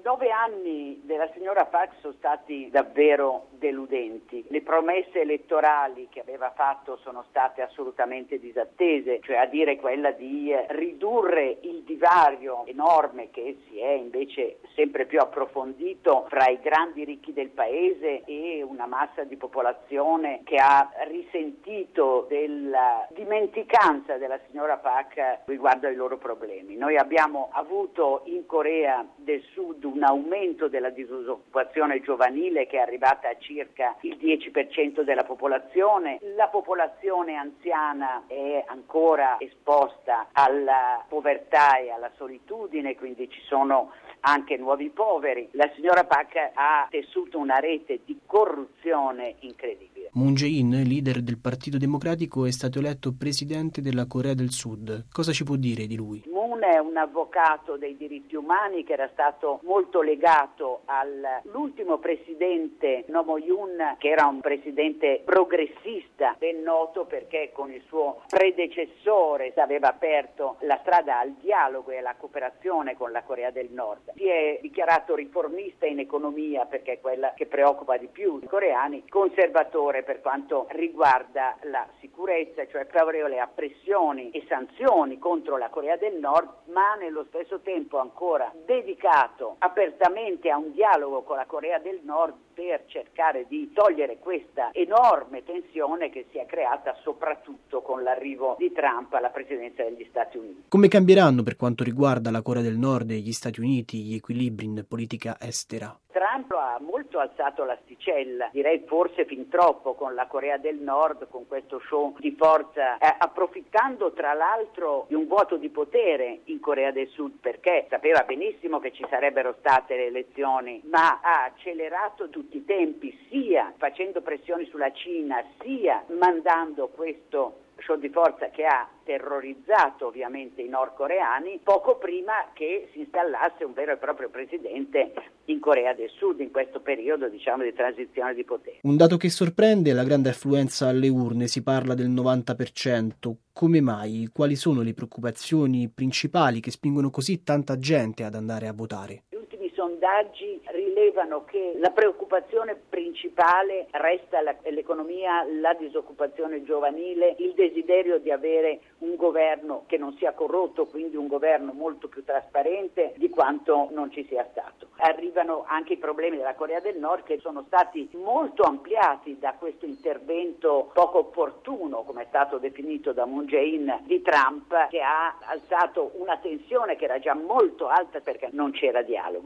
9 anni della signora Park sono stati davvero deludenti. Le promesse elettorali che aveva fatto sono state assolutamente disattese, cioè a dire quella di ridurre il divario enorme che si è invece sempre più approfondito fra i grandi ricchi del paese e una massa di popolazione che ha risentito della dimenticanza della signora Park riguardo ai loro problemi. Noi abbiamo avuto in Corea del Sud un aumento della disoccupazione giovanile che è arrivata a circa il 10% della popolazione. La popolazione anziana è ancora esposta alla povertà e alla solitudine, quindi ci sono anche nuovi poveri. La signora Park ha tessuto una rete di corruzione incredibile. Moon Jae-in, leader del Partito Democratico, è stato eletto presidente della Corea del Sud. Cosa ci può dire di lui? Moon è un avvocato dei diritti umani che era stato molto legato all'ultimo presidente Roh Moo-hyun, che era un presidente progressista, ben noto perché con il suo predecessore aveva aperto la strada al dialogo e alla cooperazione con la Corea del Nord. Si è dichiarato riformista in economia perché è quella che preoccupa di più i coreani, conservatore per quanto riguarda la sicurezza, cioè favorevole a pressioni e sanzioni contro la Corea del Nord, ma nello stesso tempo ancora dedicato apertamente a un dialogo con la Corea del Nord per cercare di togliere questa enorme tensione che si è creata soprattutto con l'arrivo di Trump alla presidenza degli Stati Uniti. Come cambieranno per quanto riguarda la Corea del Nord e gli Stati Uniti gli equilibri in politica estera? Trump ha molto alzato l'asticella, direi forse fin troppo, con la Corea del Nord, con questo show di forza, approfittando tra l'altro di un vuoto di potere in Corea del Sud, perché sapeva benissimo che ci sarebbero state le elezioni, ma ha accelerato tutti i tempi, sia facendo pressioni sulla Cina, sia mandando questo show di forza che ha terrorizzato ovviamente i nordcoreani poco prima che si installasse un vero e proprio presidente in Corea del Sud in questo periodo di transizione di potere. Un dato che sorprende è la grande affluenza alle urne, si parla del 90%. Come mai? Quali sono le preoccupazioni principali che spingono così tanta gente ad andare a votare? I sondaggi rilevano che la preoccupazione principale resta l'economia, la disoccupazione giovanile, il desiderio di avere un governo che non sia corrotto, quindi un governo molto più trasparente di quanto non ci sia stato. Arrivano anche i problemi della Corea del Nord che sono stati molto ampliati da questo intervento poco opportuno, come è stato definito da Moon Jae-in, di Trump, che ha alzato una tensione che era già molto alta perché non c'era dialogo.